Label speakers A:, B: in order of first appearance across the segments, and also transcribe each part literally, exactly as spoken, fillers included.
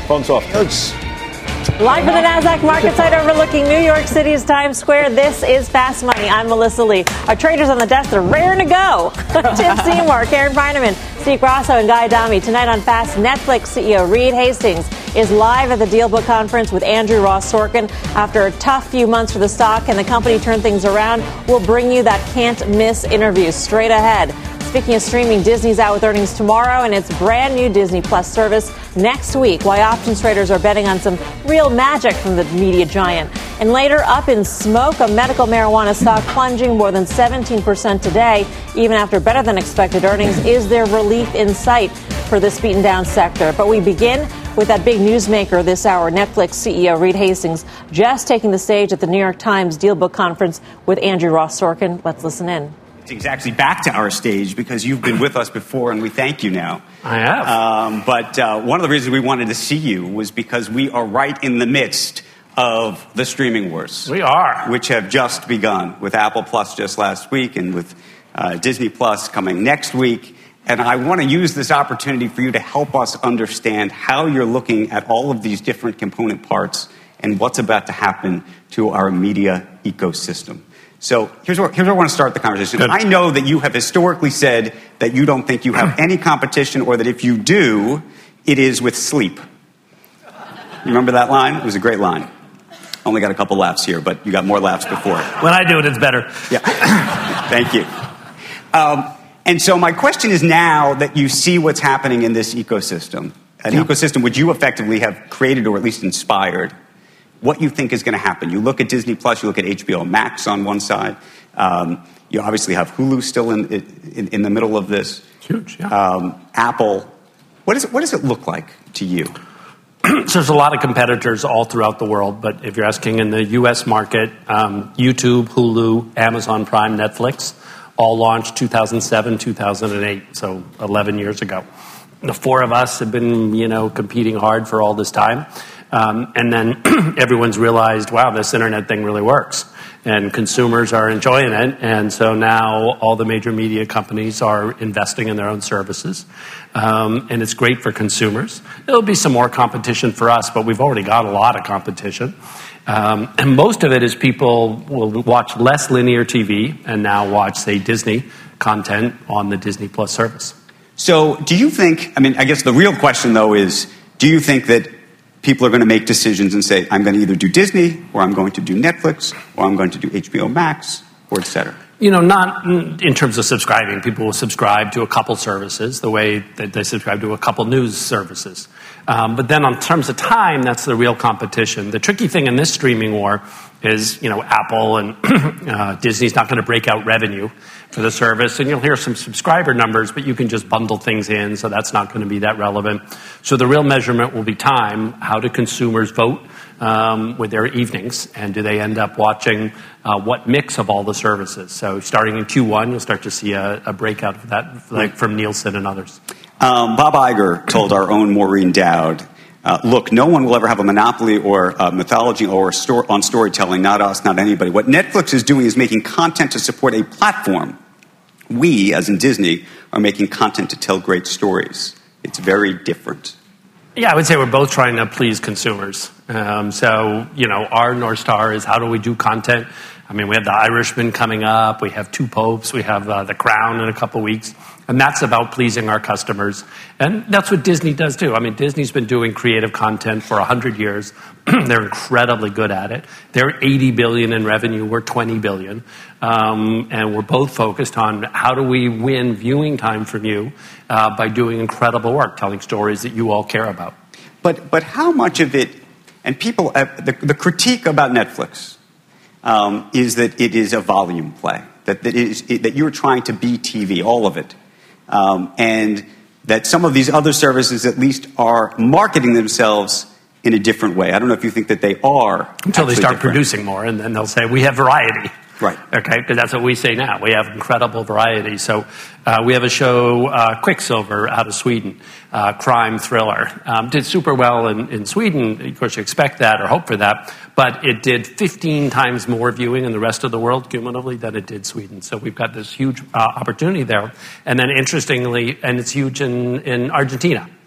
A: Phone's off. It's
B: Live from the NASDAQ market site overlooking New York City's Times Square, this is Fast Money. I'm Melissa Lee. Our traders on the desk, they're raring to go. Tim Seymour, Karen Finerman, Steve Grasso, and Guy Adami. Tonight on Fast, Netflix C E O Reed Hastings is live at the DealBook Conference with Andrew Ross Sorkin. After a tough few months for the stock and the company turned things around, we'll bring you that can't-miss interview straight ahead. Speaking of streaming, Disney's out with earnings tomorrow and its brand new Disney Plus service next week. Why options traders are betting on some real magic from the media giant. And later, up in smoke, a medical marijuana stock plunging more than seventeen percent today, even after better than expected earnings. Is there relief in sight for this beaten down sector? But we begin with that big newsmaker this hour, Netflix C E O Reed Hastings, just taking the stage at the New York Times DealBook Conference with Andrew Ross Sorkin. Let's listen in.
C: Exactly back to our stage because you've been with us before and we thank you now.
D: I have.
C: Um, but uh, one of the reasons we wanted to see you was because we are right in the midst of the streaming wars.
D: We are.
C: Which have just begun with Apple Plus just last week and with uh, Disney Plus coming next week. And I want to use this opportunity for you to help us understand how you're looking at all of these different component parts and what's about to happen to our media ecosystem. So here's where, here's where I want to start the conversation. Good. I know that you have historically said that you don't think you have any competition or that if you do, it is with sleep. You remember that line? It was a great line. Only got a couple laughs here, but you got more laughs before.
D: When I do it, it's better.
C: Yeah. Thank you. Um, and so my question is now that you see what's happening in this ecosystem, an yeah. ecosystem which you effectively have created or at least inspired, what you think is going to happen. You look at Disney Plus, you look at H B O Max on one side. Um, you obviously have Hulu still in, in, in the middle of this.
D: Huge, yeah.
C: Um, Apple. What, is it, what does it look like to you?
D: So there's a lot of competitors all throughout the world, but if you're asking in the U S market, um, YouTube, Hulu, Amazon Prime, Netflix, all launched two thousand seven, two thousand eight, so eleven years ago. The four of us have been, you know, competing hard for all this time. Um, and then everyone's realized, wow, this internet thing really works. And consumers are enjoying it. And so now all the major media companies are investing in their own services. Um, and it's great for consumers. There'll be some more competition for us, but we've already got a lot of competition. Um, and most of it is people will watch less linear T V and now watch, say, Disney content on the Disney Plus service.
C: So do you think, I mean, I guess the real question, though, is do you think that people are going to make decisions and say, I'm going to either do Disney, or I'm going to do Netflix, or I'm going to do H B O Max, or et cetera?
D: You know, not in terms of subscribing. People will subscribe to a couple services the way that they subscribe to a couple news services. Um, but then on terms of time, that's the real competition. The tricky thing in this streaming war is, you know, Apple and uh, Disney's not going to break out revenue for the service. And you'll hear some subscriber numbers, but you can just bundle things in, so that's not going to be that relevant. So the real measurement will be time. How do consumers vote um, with their evenings? And do they end up watching uh, what mix of all the services? So starting in Q one, you'll start to see a, a breakout of that, like from Nielsen and others.
C: Um, Bob Iger told our own Maureen Dowd, uh, look, no one will ever have a monopoly or uh, mythology or a sto- on storytelling, not us, not anybody. What Netflix is doing is making content to support a platform. We, as in Disney, are making content to tell great stories. It's very different.
D: Yeah, I would say we're both trying to please consumers. Um, so, you know, our North Star is how do we do content? I mean, we have The Irishman coming up. We have Two Popes. We have uh, The Crown in a couple weeks. And that's about pleasing our customers. And that's what Disney does, too. I mean, Disney's been doing creative content for one hundred years. They're incredibly good at it. They're eighty billion dollars in revenue. We're twenty billion dollars. Um, and we're both focused on how do we win viewing time from you uh, by doing incredible work, telling stories that you all care about.
C: But but how much of it, and people, uh, the, the critique about Netflix um, is that it is a volume play, that, that, it is, it, that you're trying to be T V, all of it. Um, and that some of these other services at least are marketing themselves in a different way. I don't know if you think that they are.
D: Until they start
C: different.
D: producing more, and then they'll say, we have variety.
C: Right.
D: Okay, because that's what we say now. We have incredible variety. So uh, we have a show, uh, Quicksilver, out of Sweden, uh, crime thriller. Um, did super well in, in Sweden. Of course, you expect that or hope for that. But it did fifteen times more viewing in the rest of the world cumulatively than it did Sweden. So we've got this huge uh, opportunity there. And then interestingly, and it's huge in, in Argentina.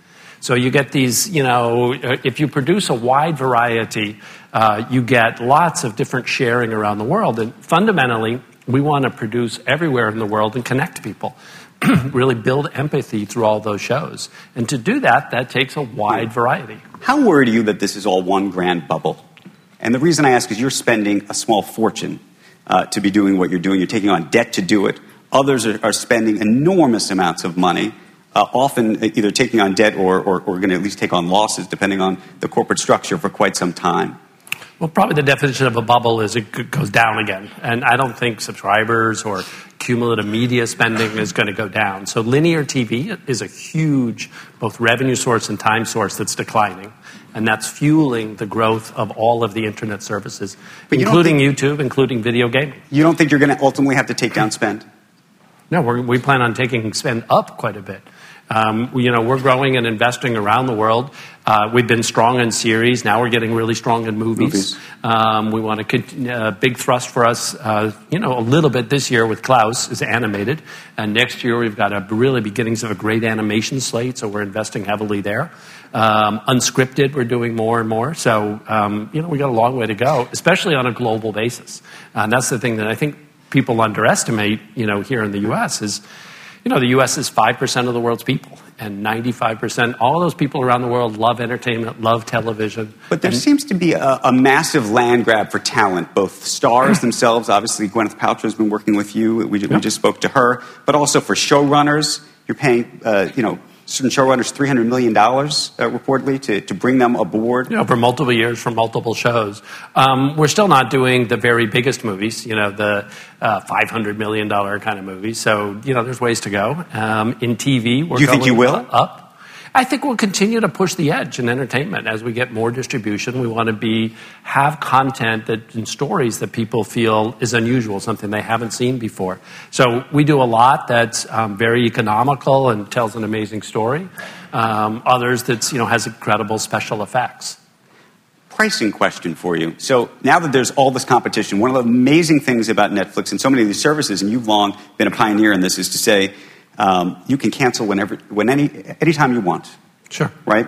D: So you get these, you know, if you produce a wide variety, uh, you get lots of different sharing around the world. And fundamentally, we want to produce everywhere in the world and connect people. Really build empathy through all those shows. And to do that, that takes a wide variety.
C: How worried are you that this is all one grand bubble? And the reason I ask is you're spending a small fortune uh, to be doing what you're doing. You're taking on debt to do it. Others are, are spending enormous amounts of money, uh, often either taking on debt or, or, or going to at least take on losses, depending on the corporate structure, for quite some time.
D: Well, probably the definition of a bubble is it goes down again. And I don't think subscribers or cumulative media spending is going to go down. So linear T V is a huge both revenue source and time source that's declining. And that's fueling the growth of all of the internet services, including think, YouTube, including video gaming.
C: You don't think you're going to ultimately have to take down spend?
D: No, we're, we plan on taking spend up quite a bit. Um, you know, we're growing and investing around the world. Uh, we've been strong in series. Now we're getting really strong in movies. movies. Um, we want to continue, uh, big thrust for us, uh, you know, a little bit this year with Klaus is animated. And next year we've got a really beginnings of a great animation slate, so we're investing heavily there. Um, unscripted, we're doing more and more. So, um, you know, we got a long way to go, especially on a global basis. And that's the thing that I think people underestimate, you know, here in the U S is, you know, the U S is five percent of the world's people, and ninety-five percent, all those people around the world love entertainment, love television.
C: But there
D: and,
C: seems to be a, a massive land grab for talent, both stars themselves. Obviously, Gwyneth Paltrow has been working with you. We, we just spoke to her. But also for showrunners, you're paying, uh, you know, certain showrunners three hundred million dollars, uh, reportedly, to, to bring them aboard.
D: You know, for multiple years, for multiple shows. Um, we're still not doing the very biggest movies, you know, the uh, five hundred million dollars kind of movies. So, you know, there's ways to go. Um, in T V, we're
C: Do you think you will?
D: Up. I think we'll continue to push the edge in entertainment as we get more distribution. We want to be have content that and stories that people feel is unusual, something they haven't seen before. So we do a lot that's um, very economical and tells an amazing story. Um, others that's you know has incredible special effects.
C: Pricing question for you. So now that there's all this competition, one of the amazing things about Netflix and so many of these services, and you've long been a pioneer in this, is to say, Um, you can cancel whenever, when any, anytime you want.
D: Sure.
C: Right?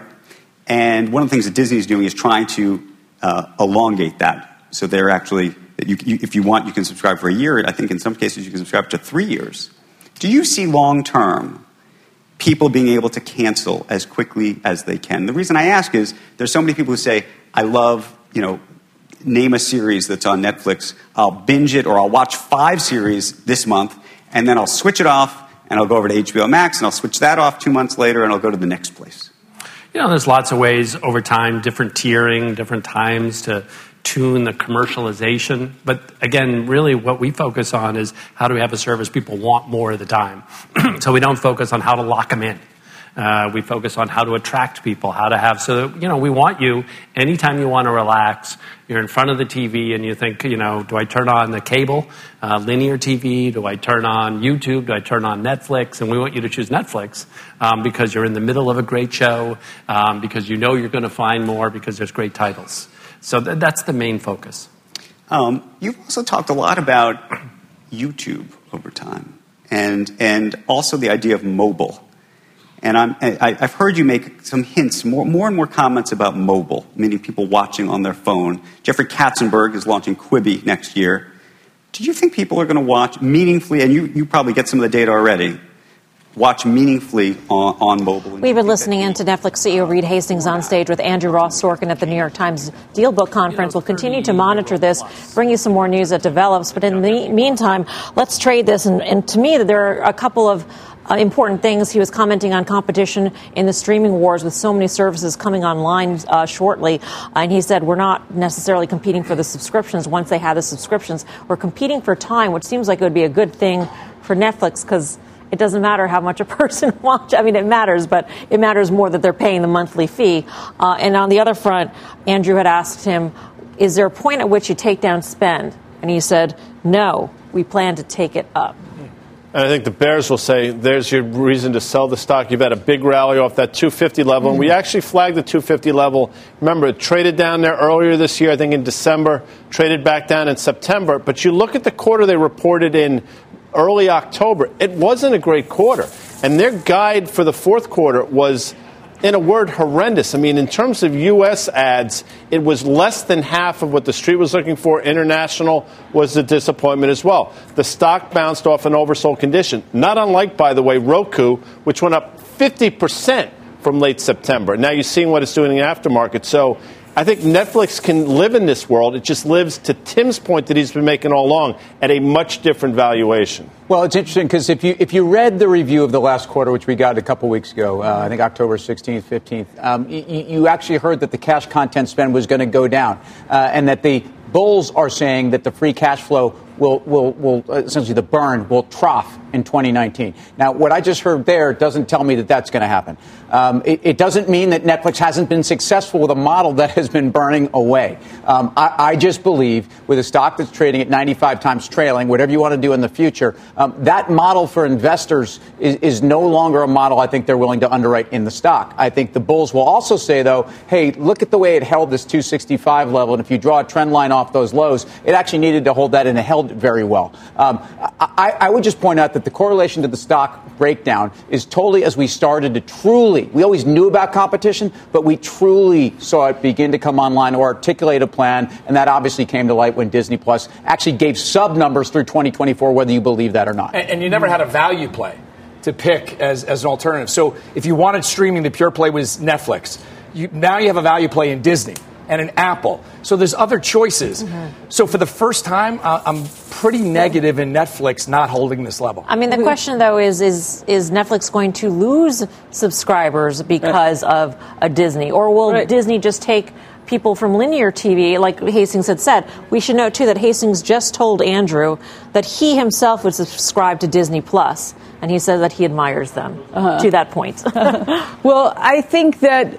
C: And one of the things that Disney is doing is trying to uh, elongate that. So they're actually, you, you, if you want, you can subscribe for a year. I think in some cases you can subscribe to three years. Do you see long-term people being able to cancel as quickly as they can? The reason I ask is there's so many people who say, I love, you know, name a series that's on Netflix. I'll binge it or I'll watch five series this month and then I'll switch it off and I'll go over to H B O Max, and I'll switch that off two months later, and I'll go to the next place.
D: You know, there's lots of ways over time, different tiering, different times to tune the commercialization. But again, really what we focus on is how do we have a service people want more of the time. So we don't focus on how to lock them in. Uh, we focus on how to attract people, how to have, so, you know, we want you, anytime you want to relax, you're in front of the T V and you think, you know, do I turn on the cable, uh, linear T V? Do I turn on YouTube? Do I turn on Netflix? And we want you to choose Netflix um, because you're in the middle of a great show, um, because you know you're going to find more because there's great titles. So th- that's the main focus.
C: Um, you've also talked a lot about YouTube over time and, and also the idea of mobile. And I'm, I, I've heard you make some hints, more, more and more comments about mobile, meaning people watching on their phone. Jeffrey Katzenberg is launching Quibi next year. Do you think people are going to watch meaningfully, and you, you probably get some of the data already, watch meaningfully on, on mobile?
B: We've been listening in to Netflix C E O Reed Hastings on stage with Andrew Ross Sorkin at the New York Times Deal Book Conference. We'll continue to monitor this, bring you some more news that develops. But in the meantime, let's trade this. And, and to me, there are a couple of Uh, important things. He was commenting on competition in the streaming wars with so many services coming online uh, shortly. Uh, and he said, we're not necessarily competing for the subscriptions. Once they have the subscriptions, we're competing for time, which seems like it would be a good thing for Netflix because it doesn't matter how much a person watches. I mean, it matters, but it matters more that they're paying the monthly fee. Uh, and on the other front, Andrew had asked him, is there a point at which you take down spend? And he said, no, we plan to take it up.
A: And I think the Bears will say, there's your reason to sell the stock. You've had a big rally off that two fifty level. And we actually flagged the two fifty level. Remember, it traded down there earlier this year, I think in December, traded back down in September. But you look at the quarter they reported in early October, it wasn't a great quarter. And their guide for the fourth quarter was in a word, horrendous. I mean, in terms of U S ads, it was less than half of what the street was looking for. International was a disappointment as well. The stock bounced off an oversold condition, not unlike, by the way, Roku, which went up fifty percent from late September. Now you're seeing what it's doing in the aftermarket. So I think Netflix can live in this world. It just lives, to Tim's point that he's been making all along, at a much different valuation.
E: Well, it's interesting because if you if you read the review of the last quarter, which we got a couple weeks ago, uh, I think October sixteenth, fifteenth, um, you, you actually heard that the cash content spend was going to go down, uh, and that the bulls are saying that the free cash flow will will will uh, essentially the burn will trough in twenty nineteen. Now, what I just heard there doesn't tell me that that's going to happen. Um, it, it doesn't mean that Netflix hasn't been successful with a model that has been burning away. Um, I, I just believe with a stock that's trading at ninety-five times trailing, whatever you want to do in the future, um, that model for investors is, is no longer a model I think they're willing to underwrite in the stock. I think the bulls will also say, though, hey, look at the way it held this two sixty-five level. And if you draw a trend line off those lows, it actually needed to hold that, and it held very well. Um, I, I would just point out that the correlation to the stock breakdown is totally as we started to truly, we always knew about competition, but we truly saw it begin to come online or articulate a plan, and that obviously came to light when Disney Plus actually gave sub numbers through twenty twenty-four, whether you believe that or not.
F: And, and you never had a value play to pick as, as an alternative. So if you wanted streaming, the pure play was Netflix. You, now you have a value play in Disney and an Apple. So there's other choices. Mm-hmm. So for the first time, uh, I'm pretty negative in Netflix not holding this level.
B: I mean, the question, though, is is is Netflix going to lose subscribers because right. of a Disney? Or will right. Disney just take people from linear T V, like Hastings had said? We should note, too, that Hastings just told Andrew that he himself would subscribe to Disney Plus, and he says that he admires them uh-huh. to that point.
G: Well, I think that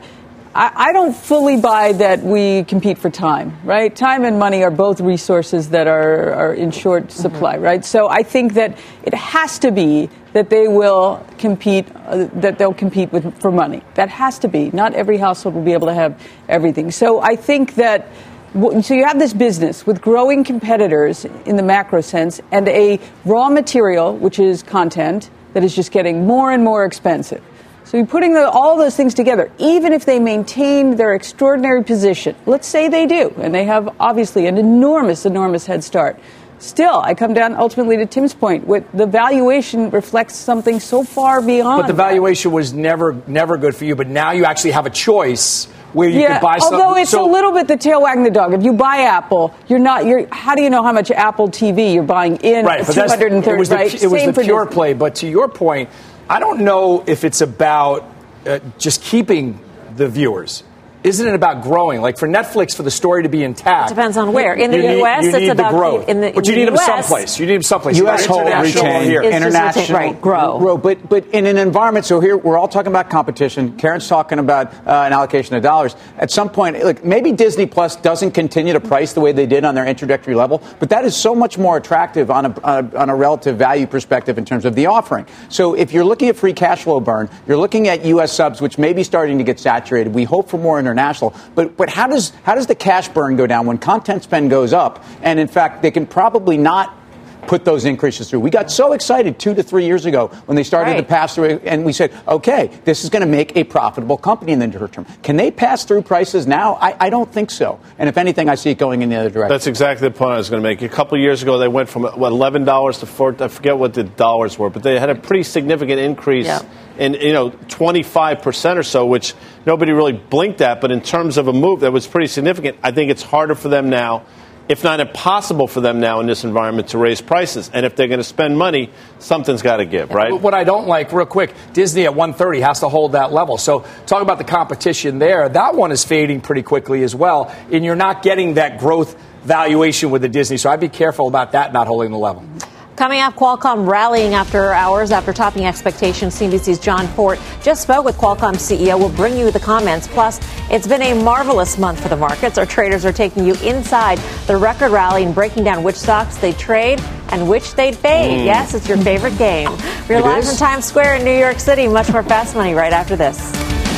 G: I don't fully buy that we compete for time, right? Time and money are both resources that are, are in short supply, mm-hmm. right? So I think that it has to be that they will compete, uh, that they'll compete with for money. That has to be. Not every household will be able to have everything. So I think that, so you have this business with growing competitors in the macro sense and a raw material, which is content, that is just getting more and more expensive. So you're putting the, all those things together, even if they maintain their extraordinary position. Let's say they do, and they have obviously an enormous, enormous head start. Still, I come down ultimately to Tim's point. With the valuation reflects something so far beyond.
F: But the valuation that. was never, never good for you. But now you actually have a choice where you
G: yeah,
F: can buy something.
G: Although it's
F: so,
G: a little bit the tail wagging the dog. If you buy Apple, you're not. You're. How do you know how much Apple T V you're buying in?
F: Right,
G: two hundred thirty.
F: It was the,
G: right?
F: it was
G: Same
F: the pure
G: Disney.
F: play. But to your point, I don't know if it's about uh, just keeping the viewers. Isn't it about growing? Like for Netflix, for the story to be intact.
B: It depends on where. In the
F: need,
B: U S,
F: you need
B: it's about
F: the growth.
B: In the,
F: but you
B: in
F: need
B: the
F: them
B: U S,
F: someplace. You need them someplace.
E: U S whole retain,
F: here.
E: international,
B: right, grow.
E: grow. But, but in an environment, so here we're all talking about competition. Karen's talking about uh, an allocation of dollars. At some point, like maybe Disney Plus doesn't continue to price the way they did on their introductory level, but that is so much more attractive on a, on a, on a relative value perspective in terms of the offering. So if you're looking at free cash flow burn, you're looking at U S subs, which may be starting to get saturated. We hope for more international. But, but how does how does the cash burn go down when content spend goes up? And in fact, they can probably not put those increases through. We got so excited two to three years ago when they started
B: right.
E: to pass through, and we said, okay, this is going to make a profitable company in the near term. Can they pass through prices now? I, I don't think so. And if anything, I see it going in the other direction.
A: That's exactly the point I was going to make. A couple of years ago, they went from what, eleven dollars to four. I forget what the dollars were, but they had a pretty significant increase.
B: Yeah.
A: In, you know, twenty-five percent or so, which nobody really blinked at. But in terms of a move that was pretty significant, I think it's harder for them now, if not impossible for them now in this environment, to raise prices. And if they're going to spend money, something's got to give, right?
F: What I don't like, real quick, Disney at one thirty has to hold that level. So talk about the competition there. That one is fading pretty quickly as well. And you're not getting that growth valuation with the Disney. So I'd be careful about that not holding the level.
B: Coming up, Qualcomm rallying after hours after topping expectations. C N B C's John Fort just spoke with Qualcomm C E O. We'll bring you the comments. Plus, it's been a marvelous month for the markets. Our traders are taking you inside the record rally and breaking down which stocks they trade and which they'd fade. Mm. Yes, it's your favorite game. We're live from Times Square in New York City. Much more Fast Money right after this.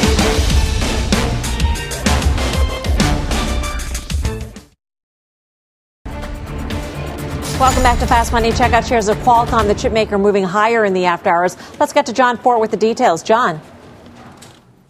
B: Welcome back to Fast Money. Check out shares of Qualcomm, the chip maker, moving higher in the after hours. Let's get to John Fort with the details. John.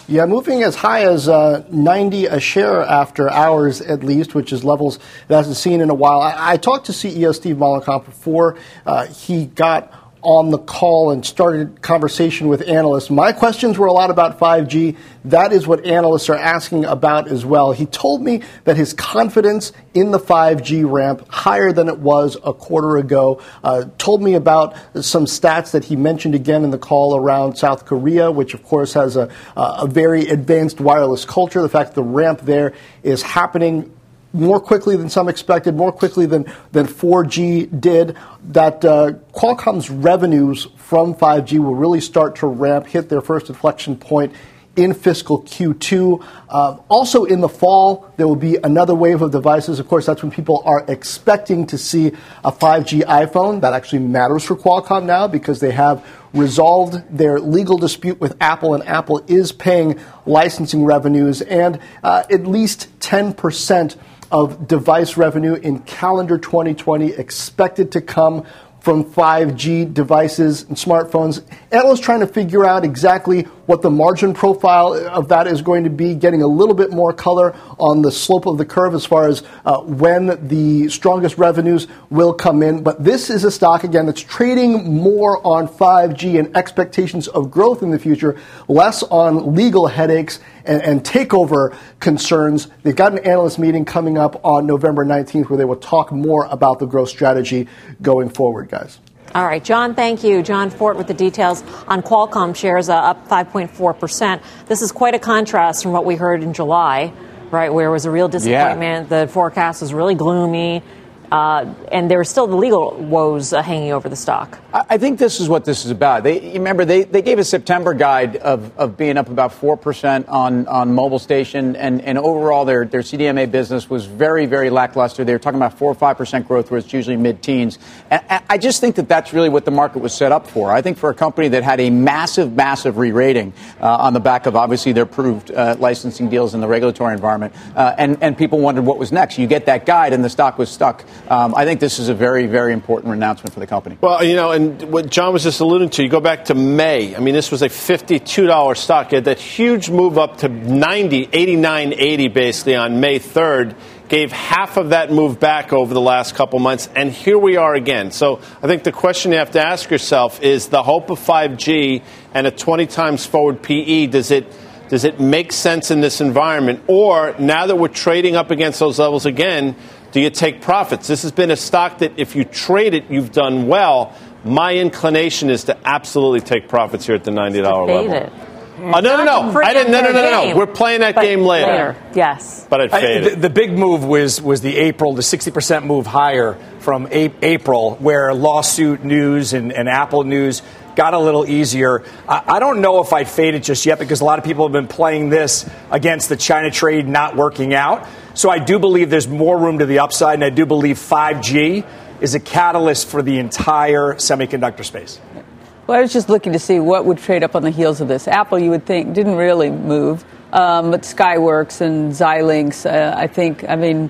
H: Yeah, moving as high as uh, ninety a share after hours at least, which is levels that hasn't seen in a while. I, I talked to C E O Steve Mollenkopf before uh, he got on the call and started conversation with analysts. My questions were a lot about five G. That is what analysts are asking about as well. He told me that his confidence in the five G ramp higher than it was a quarter ago. Uh, told me about some stats that he mentioned again in the call around South Korea, which of course has a, a very advanced wireless culture. The fact that the ramp there is happening more quickly than some expected, more quickly than, than four G did, that uh, Qualcomm's revenues from five G will really start to ramp, hit their first inflection point in fiscal Q two. Um, also in the fall, there will be another wave of devices. Of course, that's when people are expecting to see a five G iPhone. That actually matters for Qualcomm now because they have resolved their legal dispute with Apple, and Apple is paying licensing revenues, and uh, at least ten percent of device revenue in calendar twenty twenty expected to come from five G devices and smartphones. Analysts trying to figure out exactly what the margin profile of that is going to be, getting a little bit more color on the slope of the curve as far as uh, when the strongest revenues will come in. But this is a stock, again, that's trading more on five G and expectations of growth in the future, less on legal headaches and, and takeover concerns. They've got an analyst meeting coming up on November nineteenth where they will talk more about the growth strategy going forward, guys.
B: All right, John, thank you. John Fort with the details on Qualcomm shares uh, up five point four percent. This is quite a contrast from what we heard in July, right, where it was a real disappointment. Yeah. The forecast was really gloomy. Uh, and there were still the legal woes uh, hanging over the stock.
E: I think this is what this is about. They, you remember, they, they gave a September guide of, of being up about four percent on, on mobile station, and, and overall their, their C D M A business was very, very lackluster. They were talking about four or five percent growth, where it's usually mid-teens. And I just think that that's really what the market was set up for. I think for a company that had a massive, massive re-rating uh, on the back of, obviously, their approved uh, licensing deals in the regulatory environment, uh, and, and people wondered what was next. You get that guide, and the stock was stuck. Um, I think this is a very, very important announcement for the company.
A: Well, you know, and what John was just alluding to, you go back to May. I mean, this was a fifty-two dollars stock. You had that huge move up to ninety, eighty-nine eighty basically on May third. Gave half of that move back over the last couple months, and here we are again. So I think the question you have to ask yourself is the hope of five G and a twenty times forward P E, does it does it make sense in this environment? Or now that we're trading up against those levels again, do you take profits? This has been a stock that if you trade it, you've done well. My inclination is to absolutely take profits here at the ninety dollars level.
B: It.
A: Uh, no, no, no. I didn't. No, no, no, no, no. We're playing that
B: but
A: game later.
B: Later, yes.
A: But I'd fade
F: I,
A: it.
F: The, the big move was was the April, the sixty percent move higher from a- April, where lawsuit news and, and Apple news got a little easier. I, I don't know if I'd fade it just yet because a lot of people have been playing this against the China trade not working out. So I do believe there's more room to the upside, and I do believe five G is a catalyst for the entire semiconductor space.
G: Well, I was just looking to see what would trade up on the heels of this. Apple, you would think, didn't really move, um, but Skyworks and Xilinx, uh, I think, I mean,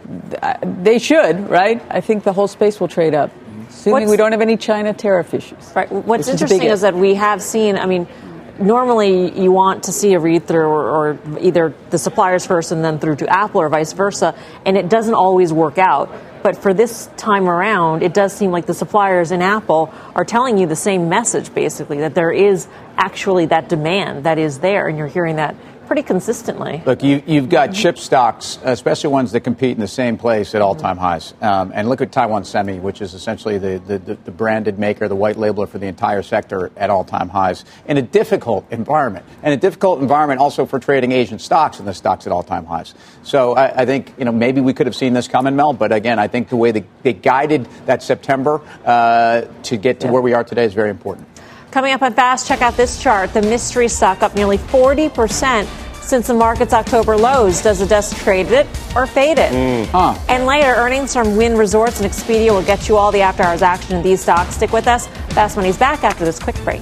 G: they should, right? I think the whole space will trade up, assuming
B: What's,
G: we don't have any China tariff issues.
B: Right. What's interesting is, is that we have seen, I mean, normally you want to see a read-through or, or either the suppliers first and then through to Apple or vice versa, and it doesn't always work out. But for this time around, it does seem like the suppliers in Apple are telling you the same message, basically, that there is actually that demand that is there, and you're hearing that pretty consistently.
E: Look, you, you've got chip stocks, especially ones that compete in the same place at all-time highs. Um, and look at Taiwan Semi, which is essentially the, the, the branded maker, the white labeler for the entire sector at all-time highs in a difficult environment. And a difficult environment also for trading Asian stocks, and the stocks at all-time highs. So I, I think, you know, maybe we could have seen this coming, Mel, but again, I think the way they, they guided that September uh, to get to yeah. where we are today is very important.
B: Coming up on Fast, check out this chart. The mystery stock up nearly forty percent since the market's October lows. Does the desk trade it or fade it?
E: Mm. Huh.
B: And later, earnings from Wynn Resorts and Expedia will get you all the after-hours action in these stocks. Stick with us. Fast Money's back after this quick break.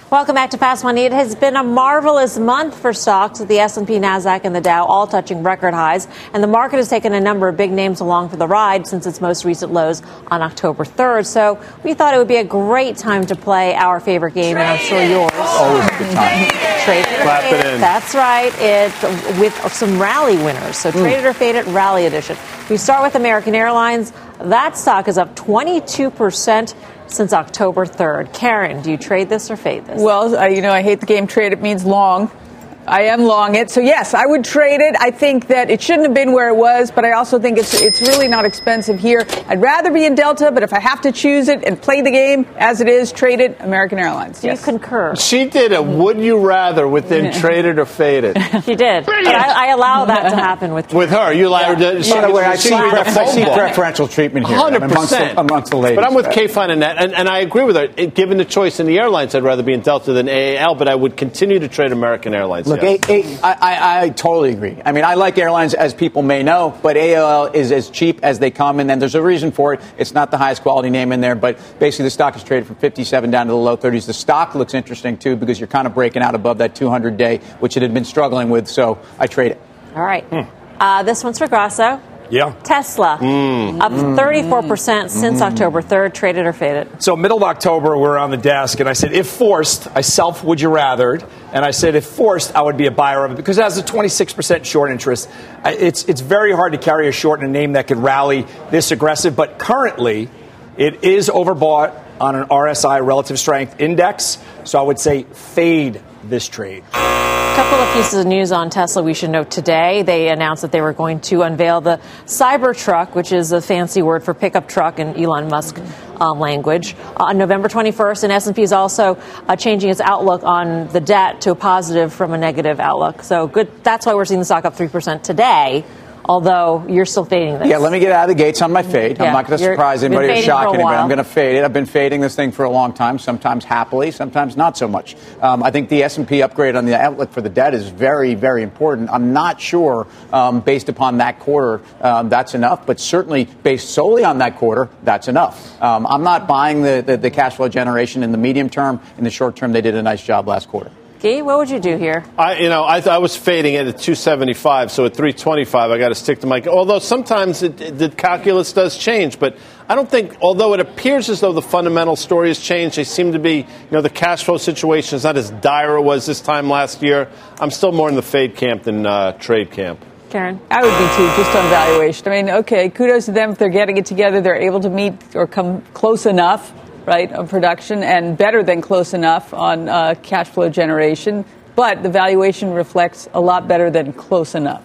B: Welcome back to Fast Money. It has been a marvelous month for stocks with the S and P, NASDAQ, and the Dow all touching record highs. And the market has taken a number of big names along for the ride since its most recent lows on October third. So we thought it would be a great time to play our favorite game, and I'm sure yours.
E: Always a good time.
B: Trade it or
A: Clap
B: fade
A: it
B: it.
A: in.
B: That's right. It with some rally winners. So trade it or fade it, rally edition. We start with American Airlines. That stock is up twenty-two percent since October third. Karen, do you trade this or fade this?
G: Well, I, you know, I hate the game trade. It means long. I am long it. So, yes, I would trade it. I think that it shouldn't have been where it was, but I also think it's it's really not expensive here. I'd rather be in Delta, but if I have to choose it and play the game as it is, trade it, American Airlines.
B: Do
G: Yes.
B: you concur?
A: She did a would you rather within trade it or fade it.
B: She did. But I, I allow that to happen with
A: With her, you allow her to. she-
E: By the way, I
A: she
E: see,
A: read a
E: I see
A: phone book.
E: preferential treatment here.
A: one hundred
E: amongst
A: percent.
E: the, amongst the ladies.
A: But I'm with Kay Fine on that, and, and I agree with her. It, given the choice in the airlines, I'd rather be in Delta than A A L, but I would continue to trade American Airlines.
E: Look,
A: yes.
E: a, a, I, I, I totally agree. I mean, I like airlines, as people may know, but A A L is as cheap as they come, and then there's a reason for it. It's not the highest quality name in there, but basically the stock is traded from fifty-seven down to the low thirties. The stock looks interesting, too, because you're kind of breaking out above that two hundred day, which it had been struggling with, so I trade it.
B: All right. Uh, this one's for Grasso.
F: Yeah.
B: Tesla, up thirty-four percent since October third. Traded or faded?
F: So middle of October, we're on the desk, and I said, if forced, I self would you rathered, and I said, if forced, I would be a buyer of it because it has a twenty-six percent short interest. I- It's it's very hard to carry a short in a name that could rally this aggressive, but currently, it is overbought on an R S I relative strength index. So I would say fade this trade.
B: A couple of pieces of news on Tesla we should note today. They announced that they were going to unveil the Cybertruck, which is a fancy word for pickup truck in Elon Musk um, language, on November twenty-first. And S and P is also uh, changing its outlook on the debt to a positive from a negative outlook. So good. That's why we're seeing the stock up three percent today. Although you're still fading this.
E: Yeah, let me get out of the gates on my fade.
B: Yeah,
E: I'm not going to
B: you're-
E: surprise
B: been
E: anybody or
B: fading
E: shock
B: for a
E: anybody.
B: while.
E: I'm going to fade it. I've been fading this thing for a long time, sometimes happily, sometimes not so much. Um, I think the S and P upgrade on the outlook for the debt is very, very important. I'm not sure, um, based upon that quarter, um, that's enough, but certainly based solely on that quarter, that's enough. Um, I'm not buying the, the, the cash flow generation in the medium term. In the short term, they did a nice job last quarter.
B: Guy, what would you do here?
A: I, you know, I, I was fading it at two seventy-five, so at three twenty-five, I got to stick to my. Although sometimes it, it, the calculus does change, but I don't think. Although it appears as though the fundamental story has changed, they seem to be. You know, the cash flow situation is not as dire it was this time last year. I'm still more in the fade camp than uh, trade camp.
B: Karen?
G: I would be too, just on valuation. I mean, okay, kudos to them if they're getting it together. They're able to meet or come close enough, right, on production and better than close enough on uh, cash flow generation. But the valuation reflects a lot better than close enough.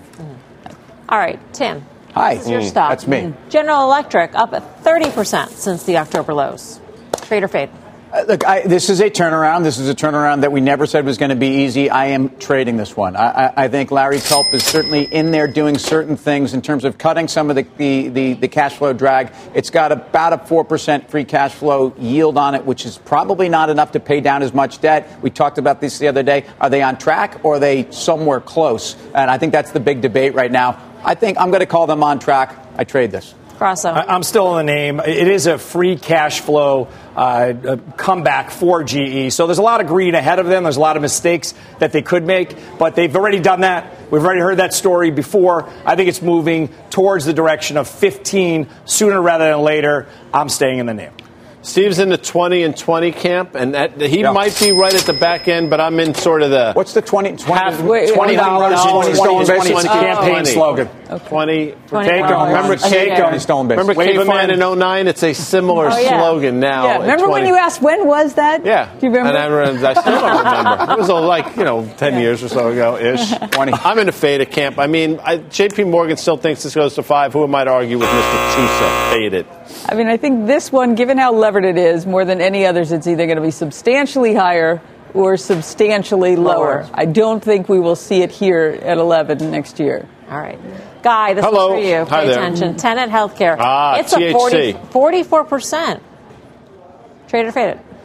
B: All right, Tim.
E: Hi.
B: This is your stock.
E: That's me.
B: General Electric up at thirty percent since the October lows. Trade or fade?
E: Uh, Look, I, this is a turnaround. This is a turnaround that we never said was going to be easy. I am trading this one. I, I, I think Larry Culp is certainly in there doing certain things in terms of cutting some of the, the, the, the cash flow drag. It's got about a four percent free cash flow yield on it, which is probably not enough to pay down as much debt. We talked about this the other day. Are they on track or are they somewhere close? And I think that's the big debate right now. I think I'm going to call them on track. I trade this.
B: Grasso.
F: I- I'm still in the name. It is a free cash flow uh, comeback for G E. So there's a lot of green ahead of them. There's a lot of mistakes that they could make, but they've already done that. We've already heard that story before. I think it's moving towards the direction of fifteen sooner rather than later. I'm staying in the name.
A: Steve's in the twenty and twenty camp, and that, he
F: Yeah.
A: might be right at the back end, but I'm in sort of the
E: What's the twenty? twenty
A: half
G: Wait,
F: twenty dollars
A: twenty
F: stolen
A: twenty,
F: bases. It's a
A: twenty,
F: campaign
A: twenty.
F: slogan.
A: twenty.
B: twenty
F: Take 'em.
B: dollars.
A: Remember
B: Okay.
A: Keiko?
E: Twenty stolen bases.
A: Remember
F: Wave 'em
A: Caveman
F: in.
A: in oh nine? It's a similar
B: Oh, yeah.
A: slogan now.
G: Yeah.
A: at
G: Remember when
A: twenty.
G: you asked when was that?
A: Yeah.
G: Do you remember?
A: And I, remember, I still don't remember. It was uh, like, you know, ten years or so ago ish.
E: twenty.
A: I'm in the faded camp. I mean, I, J P Morgan still thinks this goes to five. Who am I to argue with Mister Tusa? Faded.
G: I mean, I think this one, given how levered it is, more than any others, it's either going to be substantially higher or substantially lower.
B: Lower.
G: I don't think we will see it here at eleven next year.
B: All right. Guy, this
A: Hello.
B: is for you.
A: Hi
B: Pay
A: there.
B: attention. Tenet Healthcare.
A: Ah,
B: it's
A: T H C.
B: a forty, forty-four percent. Trade or fade it?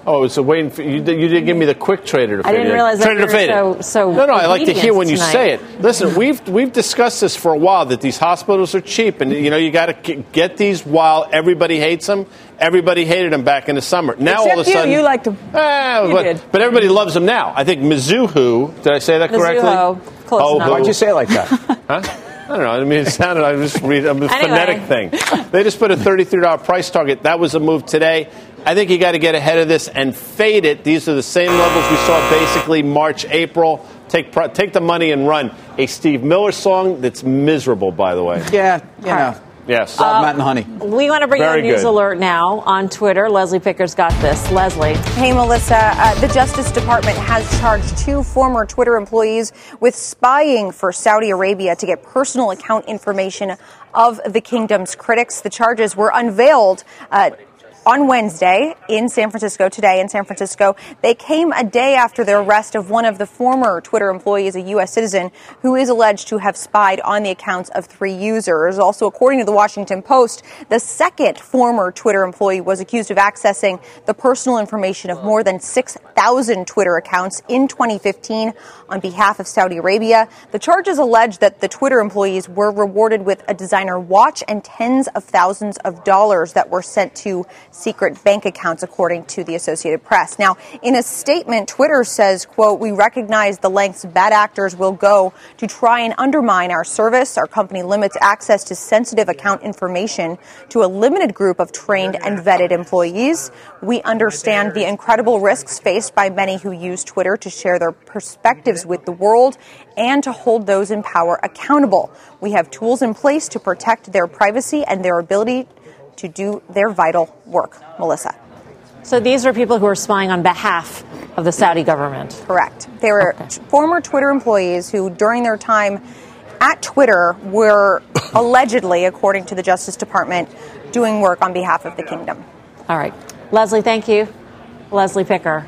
A: Oh, so waiting for you. You didn't give me the quick trader to fade.
B: I didn't realize that
A: trader
B: you
A: to fade
B: were
A: it.
B: so, so
A: no, no. I like to hear when you
B: tonight.
A: say it. Listen, we've we've discussed this for a while that these hospitals are cheap, and you know you got to get these while everybody hates them. Everybody hated them back in the summer. Now
G: Except
A: all of a
G: you,
A: sudden,
G: you like to.
A: Ah,
G: you
A: but,
G: did.
A: but everybody loves them now. I think Mizuho. Did I say that correctly?
B: Mizuho. Close
A: oh,
B: enough.
E: Why'd you say it like that?
A: Huh? I don't know. I mean, it sounded. I just read a
B: Anyway.
A: phonetic thing. They just put a thirty-three dollars price target. That was a move today. I think you got to get ahead of this and fade it. These are the same levels we saw basically March, April. Take take the money and run. A Steve Miller song that's miserable, by the way.
E: Yeah, you know.
A: Yes.
E: Salt, Matt, and honey.
B: We want to bring
A: Very
B: you a news
A: good.
B: alert now on Twitter. Leslie Picker's got this. Leslie.
I: Hey, Melissa. Uh, the Justice Department has charged two former Twitter employees with spying for Saudi Arabia to get personal account information of the kingdom's critics. The charges were unveiled uh, on Wednesday in San Francisco, today in San Francisco. They came a day after the arrest of one of the former Twitter employees, a U S citizen, who is alleged to have spied on the accounts of three users. Also, according to the Washington Post, the second former Twitter employee was accused of accessing the personal information of more than six thousand Twitter accounts in twenty fifteen on behalf of Saudi Arabia. The charges allege that the Twitter employees were rewarded with a designer watch and tens of thousands of dollars that were sent to secret bank accounts, according to the Associated Press. Now, in a statement, Twitter says, quote, "We recognize the lengths bad actors will go to try and undermine our service. Our company limits access to sensitive account information to a limited group of trained and vetted employees. We understand the incredible risks faced by many who use Twitter to share their perspectives with the world and to hold those in power accountable. We have tools in place to protect their privacy and their ability to do their vital work." Melissa.
B: So these are people who are spying on behalf of the Saudi government.
I: Correct. They were
B: Okay.
I: t- former Twitter employees who, during their time at Twitter, were allegedly, according to the Justice Department, doing work on behalf of the kingdom.
B: All right. Leslie, thank you. Leslie Picker.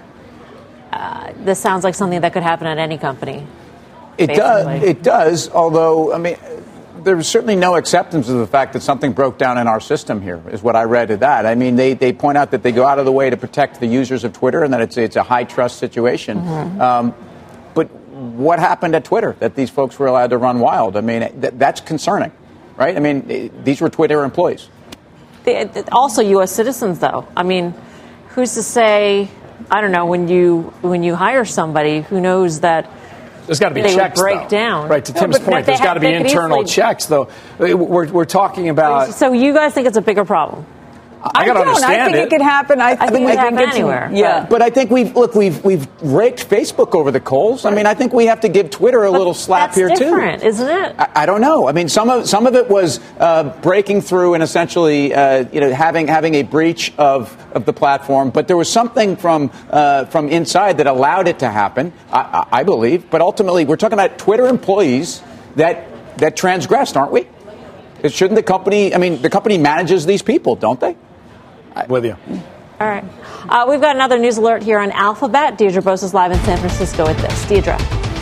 B: Uh, this sounds like something that could happen at any company.
E: It does.
B: basically.
E: It does. Although, I mean, there's certainly no acceptance of the fact that something broke down in our system here, is what I read of that. I mean, they, they point out that they go out of the way to protect the users of Twitter and that it's it's a high trust situation.
B: Mm-hmm.
E: Um, but what happened at Twitter that these folks were allowed to run wild? I mean, th- that's concerning, right? I mean, eh, these were Twitter employees.
B: They, also U S citizens, though. I mean, who's to say, I don't know, when you when you hire somebody, who knows that
F: There's got to be
B: they would
F: checks,
B: break
F: though.
B: down.
F: Right, to
B: No,
F: Tim's
B: but
F: point,
B: they
F: there's
B: have-
F: got to be
B: they could
F: internal
B: easily-
F: checks, though. We're, we're talking about...
B: So you guys think it's a bigger problem?
F: I got to
G: don't.
F: understand
G: I think
F: it.
G: it could happen. I,
B: I think it
G: I
B: could happen
G: it's-
B: anywhere.
G: Yeah.
E: But I think we've look we've we've raked Facebook over the coals. I mean, I think we have to give Twitter a
B: But
E: little slap
B: that's
E: here too.
B: different, isn't it?
E: I, I don't know. I mean, some of some of it was uh, breaking through and essentially, uh, you know, having having a breach of, of the platform. But there was something from uh, from inside that allowed it to happen. I, I, I believe. But ultimately, we're talking about Twitter employees that that transgressed, aren't we? It shouldn't the company? I mean, the company manages these people, don't they?
F: With you.
B: All right. Uh, we've got another news alert here on Alphabet. Deirdre Bose is live in San Francisco with this. Deirdre.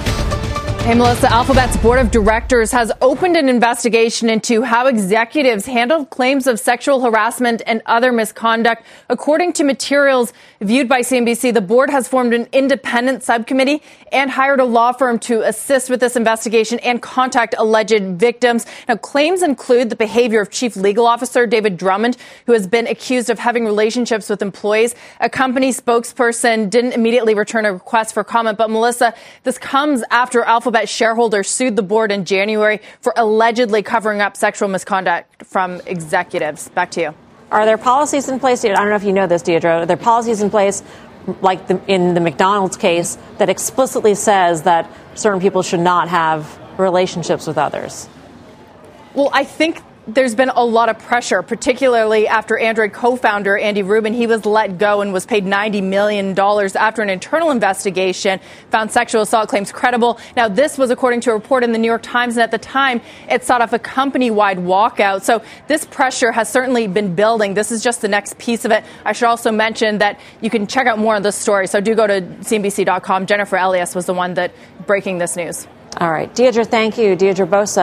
J: Hey, Melissa, Alphabet's board of directors has opened an investigation into how executives handled claims of sexual harassment and other misconduct. According to materials viewed by C N B C, the board has formed an independent subcommittee and hired a law firm to assist with this investigation and contact alleged victims. Now, claims include the behavior of Chief Legal Officer David Drummond, who has been accused of having relationships with employees. A company spokesperson didn't immediately return a request for comment. But, Melissa, this comes after Alphabet shareholders sued the board in January for allegedly covering up sexual misconduct from executives. Back to you.
B: Are there policies in place? I don't know if you know this, Deirdre. Are there policies in place, like the, in the McDonald's case, that explicitly says that certain people should not have relationships with others?
J: Well, I think there's been a lot of pressure, particularly after Android co-founder Andy Rubin. He was let go and was paid ninety million dollars after an internal investigation found sexual assault claims credible. Now, this was according to a report in the New York Times, and at the time, it sought off a company-wide walkout. So this pressure has certainly been building. This is just the next piece of it. I should also mention that you can check out more on this story, so do go to C N B C dot com. Jennifer Elias was the one that breaking this news.
B: All right. Deirdre, thank you. Deirdre Bosa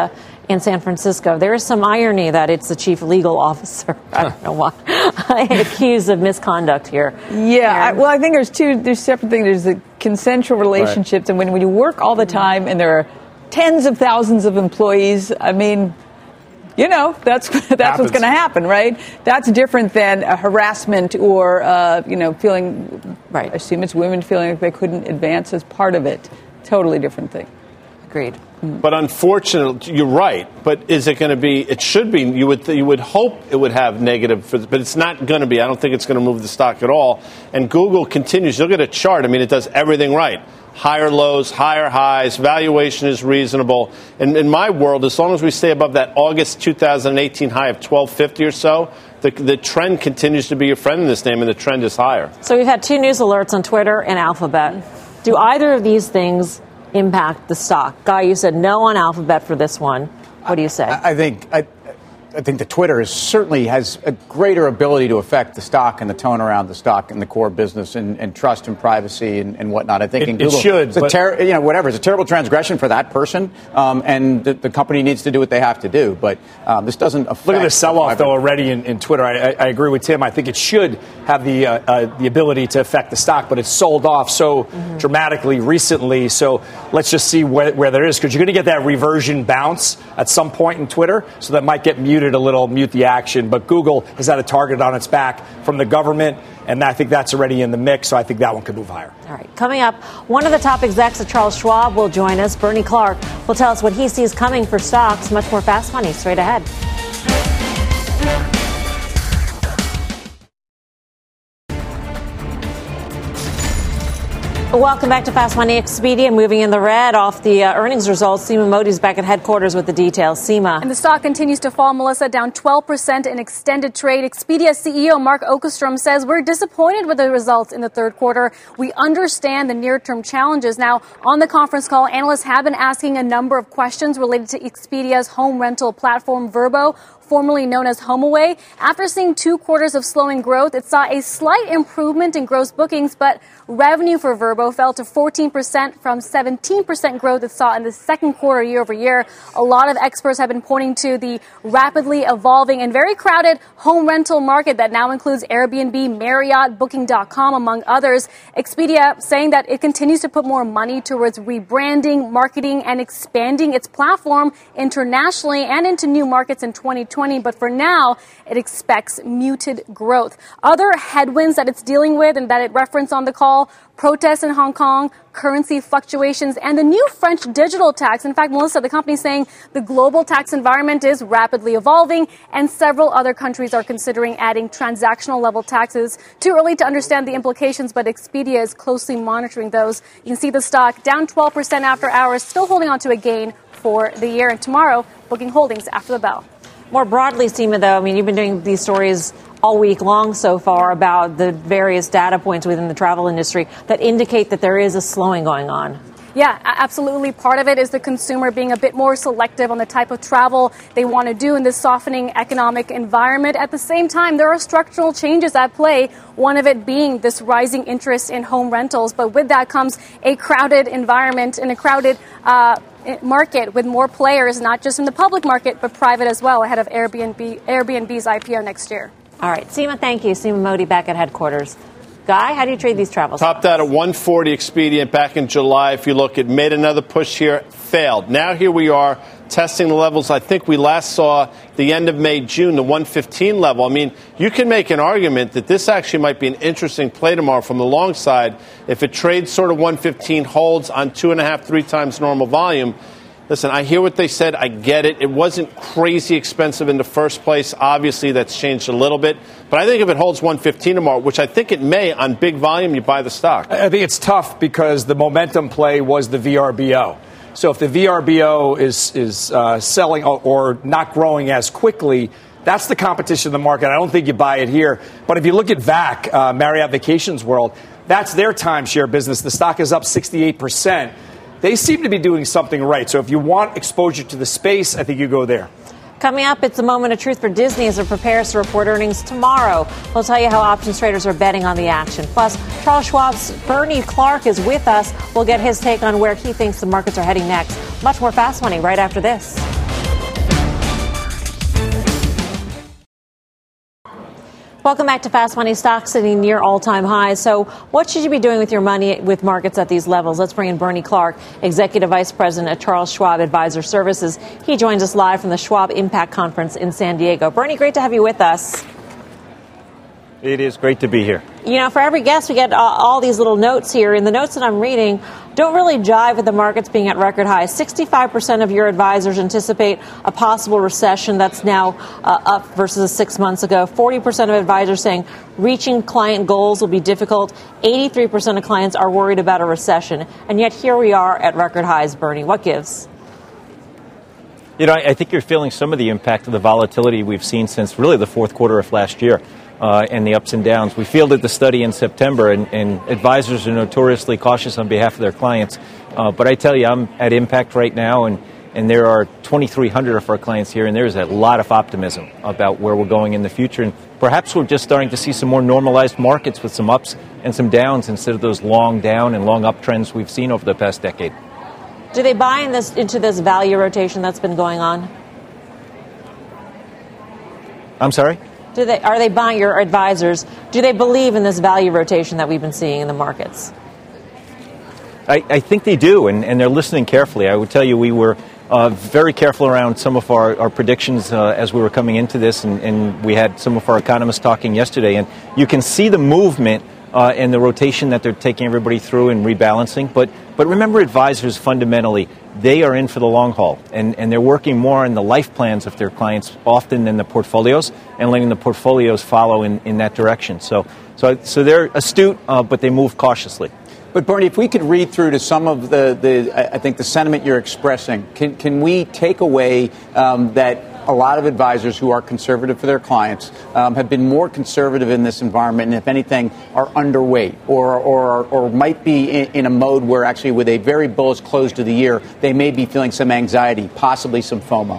B: in San Francisco. There is some irony that it's the chief legal officer. I don't know why. Accused of misconduct here.
G: Yeah, I, well, I think there's two, there's separate things. There's the consensual relationships, right. and when, when you work all the time and there are tens of thousands of employees, I mean, you know, that's that's Happens. what's going to happen, right? That's different than a harassment or, uh, you know, feeling, right. I assume it's women feeling like they couldn't advance as part of it. Totally different thing.
B: Agreed.
A: But unfortunately, you're right. But is it going to be? It should be. You would you would hope it would have negative, for, but it's not going to be. I don't think it's going to move the stock at all. And Google continues. Look at a chart. I mean, it does everything right. Higher lows, higher highs. Valuation is reasonable. And in my world, as long as we stay above that August two thousand eighteen high of twelve fifty or so, the, the trend continues to be your friend in this name, and the trend is higher.
B: So we've had two news alerts on Twitter and Alphabet. Do either of these things impact the stock? Guy, you said no on Alphabet for this one. What do you say?
E: I, I think I, I think the Twitter is certainly has a greater ability to affect the stock and the tone around the stock and the core business and, and trust and privacy and, and whatnot. I think
F: it,
E: in Google,
F: it should,
E: it's a ter- you know, whatever. It's a terrible transgression for that person, um, and the, the company needs to do what they have to do. But um, this doesn't affect.
F: Look at the sell-off though already in, in Twitter. I, I, I agree with Tim. I think it should have the uh, uh, the ability to affect the stock, but it's sold off so mm-hmm. dramatically recently. So let's just see where, where there is, because you're going to get that reversion bounce at some point in Twitter. So that might get muted a little, mute the action. But Google has had a target on its back from the government, and I think that's already in the mix. So I think that one could move higher.
B: All right. Coming up, one of the top execs at Charles Schwab will join us. Bernie Clark will tell us what he sees coming for stocks. Much more Fast Money straight ahead. Welcome back to Fast Money. Expedia moving in the red off the uh, earnings results. Seema Modi's back at headquarters with the details. Seema.
K: And the stock continues to fall, Melissa, down twelve percent in extended trade. Expedia C E O Mark Okerstrom says we're disappointed with the results in the third quarter. We understand the near-term challenges. Now, on the conference call, analysts have been asking a number of questions related to Expedia's home rental platform, Vrbo, formerly known as HomeAway. After seeing two quarters of slowing growth, it saw a slight improvement in gross bookings, but revenue for Vrbo fell to fourteen percent from seventeen percent growth it saw in the second quarter year over year. A lot of experts have been pointing to the rapidly evolving and very crowded home rental market that now includes Airbnb, Marriott, Booking dot com, among others. Expedia saying that it continues to put more money towards rebranding, marketing, and expanding its platform internationally and into new markets in twenty twenty. But for now, it expects muted growth. Other headwinds that it's dealing with and that it referenced on the call: protests in Hong Kong, currency fluctuations, and the new French digital tax. In fact, Melissa, the company is saying the global tax environment is rapidly evolving, and several other countries are considering adding transactional level taxes. Too early to understand the implications, but Expedia is closely monitoring those. You can see the stock down twelve percent after hours, still holding on to a gain for the year. And tomorrow, Booking Holdings after the bell.
B: More broadly, Seema, though, I mean, you've been doing these stories all week long so far about the various data points within the travel industry that indicate that there is a slowing going on.
K: Yeah, absolutely. Part of it is the consumer being a bit more selective on the type of travel they want to do in this softening economic environment. At the same time, there are structural changes at play, one of it being this rising interest in home rentals. But with that comes a crowded environment and a crowded uh, market with more players, not just in the public market, but private as well, ahead of Airbnb, Airbnb's I P O next year.
B: All right. Seema, thank you. Seema Modi back at headquarters. Guy, how do you trade these travel stocks?
A: Topped out at one forty Expedia back in July. If you look, it made another push here, failed. Now here we are testing the levels I think we last saw the end of May, June, the one fifteen level. I mean, you can make an argument that this actually might be an interesting play tomorrow from the long side. If it trades sort of one fifteen, holds on two and a half, three times normal volume. Listen, I hear what they said. I get it. It wasn't crazy expensive in the first place. Obviously, that's changed a little bit. But I think if it holds one fifteen tomorrow, which I think it may, on big volume, you buy the stock.
F: I think it's tough because the momentum play was the V R B O. So if the V R B O is, is uh, selling or, or not growing as quickly, that's the competition in the market. I don't think you buy it here. But if you look at V A C, uh, Marriott Vacations World, that's their timeshare business. The stock is up sixty-eight percent. They seem to be doing something right. So if you want exposure to the space, I think you go there.
B: Coming up, it's a moment of truth for Disney as it prepares to report earnings tomorrow. We'll tell you how options traders are betting on the action. Plus, Charles Schwab's Bernie Clark is with us. We'll get his take on where he thinks the markets are heading next. Much more Fast Money right after this. Welcome back to Fast Money. Stocks sitting near all-time highs. So what should you be doing with your money with markets at these levels? Let's bring in Bernie Clark, Executive Vice President at Charles Schwab Advisor Services. He joins us live from the Schwab Impact Conference in San Diego. Bernie, great to have you with us.
L: It is great to be here.
B: You know, for every guest, we get uh, all these little notes here. And the notes that I'm reading don't really jive with the markets being at record highs. sixty-five percent of your advisors anticipate a possible recession. That's now uh, up versus six months ago. forty percent of advisors saying reaching client goals will be difficult. eighty-three percent of clients are worried about a recession. And yet here we are at record highs, Bernie. What gives?
L: You know, I, I think you're feeling some of the impact of the volatility we've seen since really the fourth quarter of last year. Uh, and the ups and downs. We fielded the study in September, and, and advisors are notoriously cautious on behalf of their clients. Uh, but I tell you, I'm at Impact right now, and, and there are twenty-three hundred of our clients here, and there's a lot of optimism about where we're going in the future. And perhaps we're just starting to see some more normalized markets with some ups and some downs instead of those long down and long uptrends we've seen over the past decade.
B: Do they buy in this, into this value rotation that's been going on?
L: I'm sorry?
B: Do they, are they buying, your advisors, do they believe in this value rotation that we've been seeing in the markets?
L: I, I think they do, and, and they're listening carefully. I would tell you we were uh, very careful around some of our, our predictions uh, as we were coming into this, and, and we had some of our economists talking yesterday, and you can see the movement uh, and the rotation that they're taking everybody through and rebalancing. But, but remember, advisors fundamentally, they are in for the long haul, and, and they're working more on the life plans of their clients often than the portfolios, and letting the portfolios follow in, in that direction. So, so, so they're astute, uh, but they move cautiously.
E: But Bernie, if we could read through to some of the, the I think the sentiment you're expressing, can can we take away um, that a lot of advisors who are conservative for their clients um, have been more conservative in this environment, and if anything, are underweight, or or or might be in, in a mode where actually, with a very bullish close to the year, they may be feeling some anxiety, possibly some FOMO.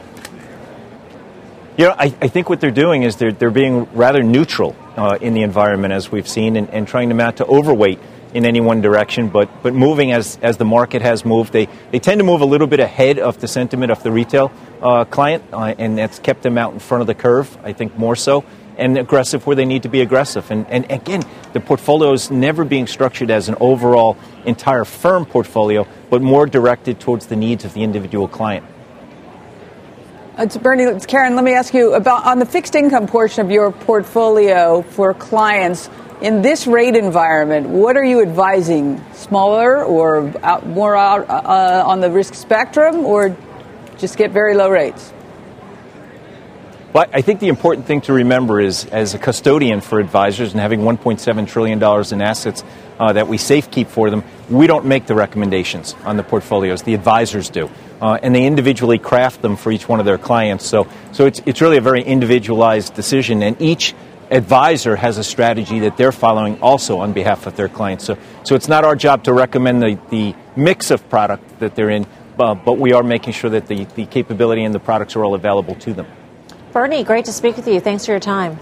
L: You know, I, I think what they're doing is they're they're being rather neutral uh, in the environment, as we've seen, and, and trying to not to overweight in any one direction, but but moving as as the market has moved. They they tend to move a little bit ahead of the sentiment of the retail uh, client, uh, and that's kept them out in front of the curve, I think, more so, and aggressive where they need to be aggressive. And, and again, the portfolio is never being structured as an overall entire firm portfolio, but more directed towards the needs of the individual client.
G: It's Bernie, it's Karen. Let me ask you about on the fixed income portion of your portfolio for clients. In this rate environment, what are you advising? Smaller or out, more out uh, on the risk spectrum, or just get very low rates?
L: Well, I think the important thing to remember is, as a custodian for advisors and having one point seven trillion dollars in assets uh, that we safekeep for them, we don't make the recommendations on the portfolios. The advisors do. Uh, and they individually craft them for each one of their clients. So, so it's, it's really a very individualized decision, and each advisor has a strategy that they're following also on behalf of their clients. So, so it's not our job to recommend the, the mix of product that they're in, uh, but we are making sure that the, the capability and the products are all available to them.
B: Bernie, great to speak with you. Thanks for your time.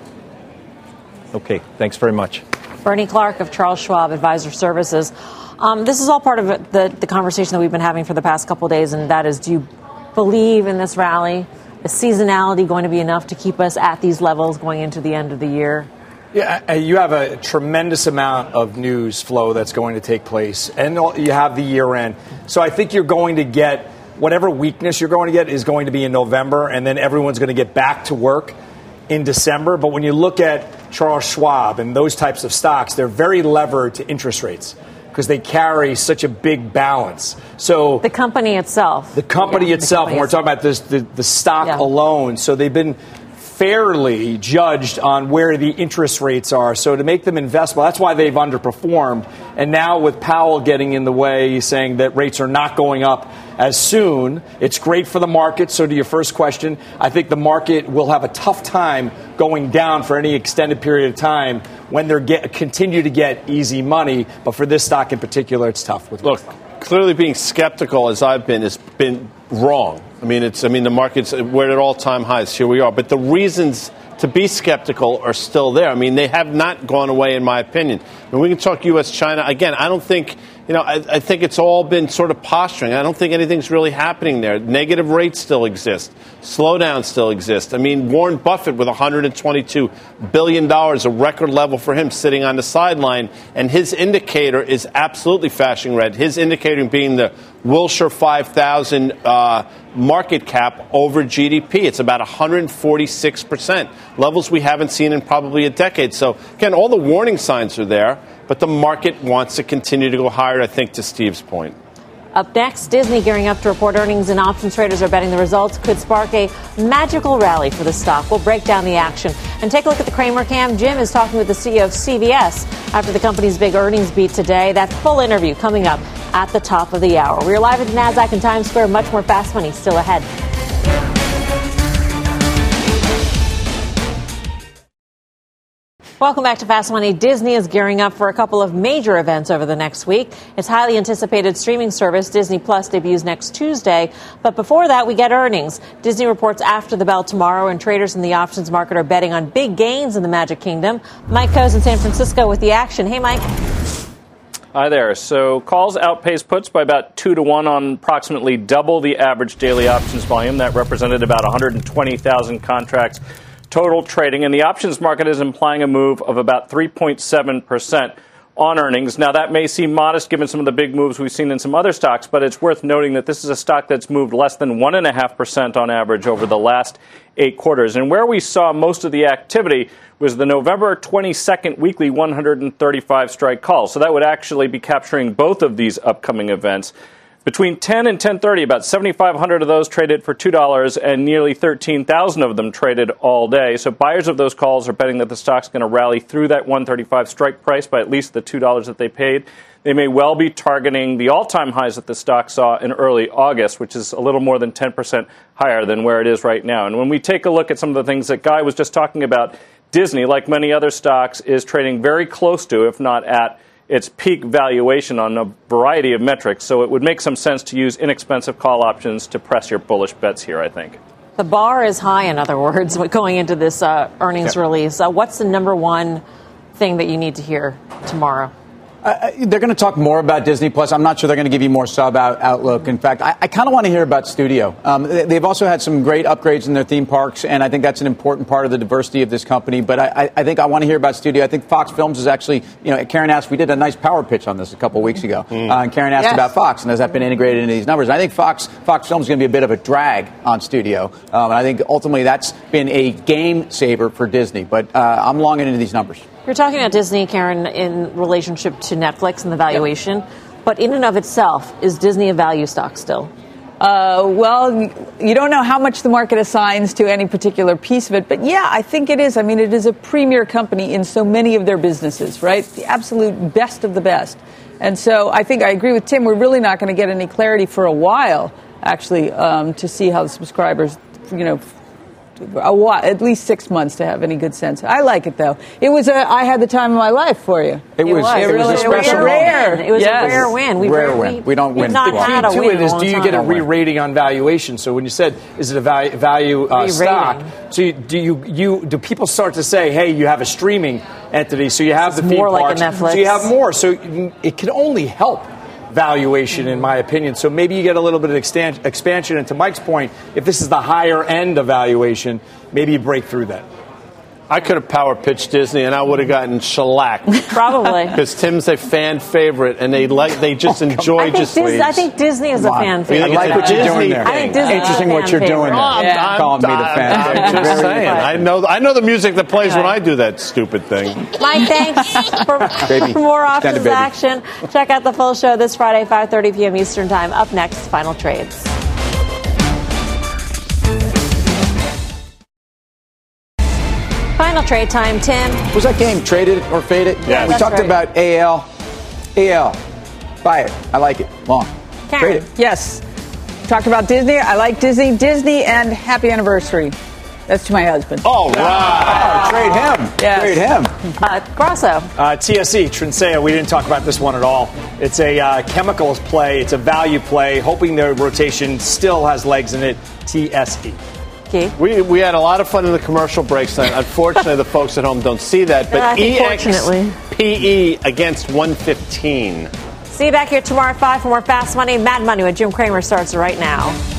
L: Okay, thanks very much.
B: Bernie Clark of Charles Schwab Advisor Services. Um, this is all part of the, the conversation that we've been having for the past couple of days, and that is, do you believe in this rally? Is seasonality going to be enough to keep us at these levels going into the end of the year?
F: Yeah, you have a tremendous amount of news flow that's going to take place, and you have the year end. So I think you're going to get whatever weakness you're going to get is going to be in November, and then everyone's going to get back to work in December. But when you look at Charles Schwab and those types of stocks, they're very levered to interest rates, because they carry such a big balance. So
B: the company itself.
F: The company
B: yeah,
F: itself,
B: the company
F: and we're
B: itself.
F: talking about this, the, the stock
B: yeah.
F: alone. So they've been fairly judged on where the interest rates are. So to make them investable, that's why they've underperformed. And now with Powell getting in the way, saying that rates are not going up as soon, it's great for the market. So to your first question, I think the market will have a tough time going down for any extended period of time when they get continue to get easy money. But for this stock in particular, it's tough. With
A: Look, clearly being skeptical, as I've been, has been wrong. I mean, it's. I mean, the market's we're at all-time highs. Here we are. But the reasons to be skeptical are still there. I mean, they have not gone away, in my opinion. And we can talk U S China. Again, I don't think you know, I, I think it's all been sort of posturing. I don't think anything's really happening there. Negative rates still exist. Slowdowns still exist. I mean, Warren Buffett with one hundred twenty-two billion dollars, a record level for him, sitting on the sideline, and his indicator is absolutely flashing red. His indicator being the Wilshire five thousand uh, market cap over G D P. It's about one hundred forty-six percent, levels we haven't seen in probably a decade. So, again, all the warning signs are there, but the market wants to continue to go higher, I think, to Steve's point.
B: Up next, Disney gearing up to report earnings, and options traders are betting the results could spark a magical rally for the stock. We'll break down the action and take a look at the Cramer Cam. Jim is talking with the C E O of C V S after the company's big earnings beat today. That full interview coming up at the top of the hour. We're live at the NASDAQ in Times Square. Much more Fast Money still ahead. Welcome back to Fast Money. Disney is gearing up for a couple of major events over the next week. Its highly anticipated streaming service, Disney Plus, debuts next Tuesday. But before that, we get earnings. Disney reports after the bell tomorrow, and traders in the options market are betting on big gains in the Magic Kingdom. Mike Coase in San Francisco with the action. Hey, Mike.
M: Hi there. So calls outpaced puts by about two to one on approximately double the average daily options volume. That represented about one hundred twenty thousand contracts total trading, and the options market is implying a move of about three point seven percent on earnings. Now, that may seem modest given some of the big moves we've seen in some other stocks, but it's worth noting that this is a stock that's moved less than one point five percent on average over the last eight quarters. And where we saw most of the activity was the November twenty-second weekly one hundred thirty-five strike call. So that would actually be capturing both of these upcoming events. Between ten and ten thirty, about seventy-five hundred of those traded for two dollars, and nearly thirteen thousand of them traded all day. So buyers of those calls are betting that the stock's going to rally through that one thirty-five strike price by at least the two dollars that they paid. They may well be targeting the all-time highs that the stock saw in early August, which is a little more than ten percent higher than where it is right now. And when we take a look at some of the things that Guy was just talking about, Disney, like many other stocks, is trading very close to, if not at, its peak valuation on a variety of metrics. So it would make some sense to use inexpensive call options to press your bullish bets here, I think.
B: The bar is high, in other words, going into this uh, earnings yeah. release. Uh, what's the number one thing that you need to hear tomorrow?
E: Uh, they're going to talk more about Disney Plus. I'm not sure they're going to give you more sub out, outlook. In fact, I, I kind of want to hear about Studio. Um, they've also had some great upgrades in their theme parks, and I think that's an important part of the diversity of this company. But I, I think I want to hear about Studio. I think Fox Films is actually, you know, Karen asked, we did a nice power pitch on this a couple of weeks ago. Mm. Uh, and Karen asked yes. about Fox, and has that been integrated into these numbers? And I think Fox Fox Films is going to be a bit of a drag on Studio. Um, and I think ultimately that's been a game saver for Disney. But uh, I'm longing into these numbers.
B: You're talking about Disney, Karen, in relationship to Netflix and the valuation. Yep. But in and of itself, is Disney a value stock still?
G: Uh, well, you don't know how much the market assigns to any particular piece of it. But, yeah, I think it is. I mean, it is a premier company in so many of their businesses, right? The absolute best of the best. And so I think I agree with Tim. We're really not going to get any clarity for a while, actually, um, to see how the subscribers, you know, a while, at least six months to have any good sense. I like it, though. It was a, I had the time of my life for you.
E: It, it was, was. It,
G: really,
E: was a special
G: it was a rare.
B: Win. It was
G: yes.
B: a rare win. We
E: rare
B: rare,
E: win. We, we don't win.
B: Not
F: the
B: had
F: key
B: a
F: to
B: win
F: it is, do you get a re-rating on valuation? So when you said, is it a value, value uh, stock? So you, do you, you do people start to say, hey, you have a streaming entity, so you have
B: it's
F: the theme
B: more
F: parks,
B: like a Netflix.
F: So you have more. So it can only help valuation, in my opinion. So maybe you get a little bit of extan- expansion. And to Mike's point, if this is the higher end of valuation, maybe you break through that.
A: I could have power pitched Disney, and I would have gotten shellacked.
B: Probably,
A: because Tim's a fan favorite, and they like they just oh, enjoy
B: I
A: just.
B: Dis- I think Disney is a fan favorite.
E: I like what you're doing there.
B: I think Disney
E: Interesting what you're doing there.
A: Oh,
B: yeah.
A: I'm,
E: Calling me the fan.
A: I'm, I'm just saying. I know. I know the music that plays when I do that stupid thing.
B: Mike, thanks for,
E: baby.
B: for more options
E: baby.
B: action. Check out the full show this Friday, five thirty p.m. Eastern Time. Up next, final trades. Final trade time, Tim.
E: Was that game traded or faded?
A: Yeah,
E: we talked
B: right.
E: about A L. A L. Buy it. I like it. Long.
B: Karen.
E: Trade it.
G: Yes. Talked about Disney. I like Disney. Disney and happy anniversary. That's to my husband.
A: Oh, wow.
E: Oh, trade him.
G: Yes.
E: Trade him.
B: Uh, Grasso.
F: Uh, T S E, Trinseo, we didn't talk about this one at all. It's a uh, chemicals play. It's a value play, hoping their rotation still has legs in it. T S E.
B: Key.
A: We we had a lot of fun in the commercial breaks tonight. Unfortunately, the folks at home don't see that. But
B: Uh,
A: E X
B: fortunately.
A: P E against one fifteen.
B: See you back here tomorrow at five for more Fast Money. Mad Money with Jim Cramer starts right now.